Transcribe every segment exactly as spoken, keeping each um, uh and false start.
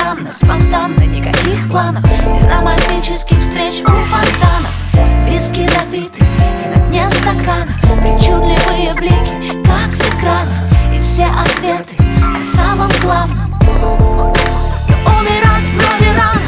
странно, спонтанно, никаких планов и романтических встреч у фонтанов. Виски допиты и на дне стакана, причудливые блики, как с экрана, и все ответы о самом главном. Но умирать вроде рано.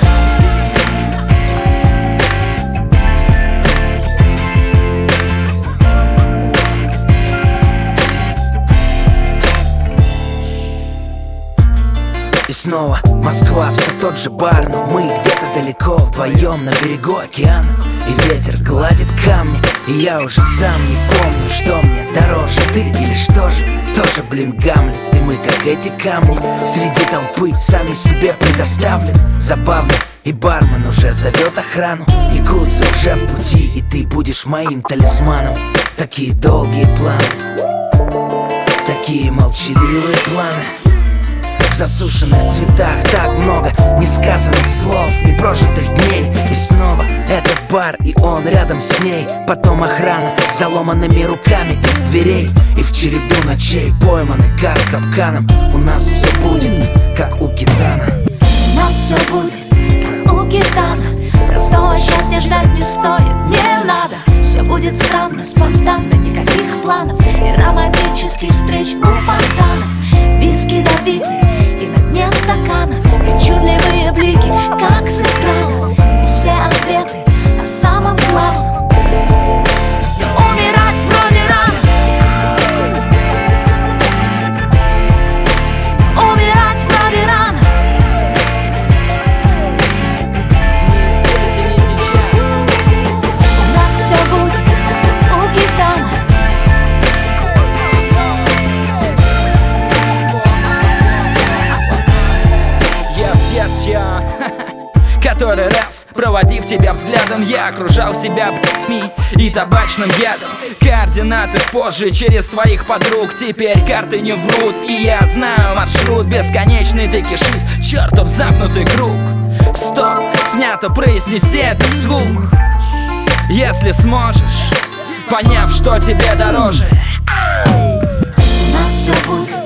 И снова Москва, все тот же бар, но мы где-то далеко вдвоем на берегу океана. И ветер гладит камни, и я уже сам не помню, что мне дороже, ты или что же. Тоже, блин, Гамлет, и мы как эти камни среди толпы, сами себе предоставлены. Забавно, и бармен уже зовет охрану. Якудза уже в пути, и ты будешь моим талисманом. Такие долгие планы, такие молчаливые планы. В засушенных цветах так много несказанных слов, непрожитых дней. И снова этот бар, и он рядом с ней. Потом охрана с заломанными руками из дверей. И в череду ночей пойманы как капканом. У нас все будет, как у гитана. У нас все будет, как у гитана. Простого счастья ждать не стоит, не надо. Все будет странно, спонтанно, никаких планов и романтических встреч у фонтанов. Виски допиты и на дне стакана, причудливые блики, как с экрана, и все ответы о самом главном. Но умирать вроде рано. Умирать вроде рано. У нас все будет, как у гитана. Я, который раз, проводив тебя взглядом, я окружал себя б***ми и табачным ядом. Координаты позже через твоих подруг. Теперь карты не врут, и я знаю маршрут бесконечный, ты кишишь, чертов замкнутый круг. Стоп, снято, произнеси это вслух, если сможешь, поняв, что тебе дороже. У нас все будет,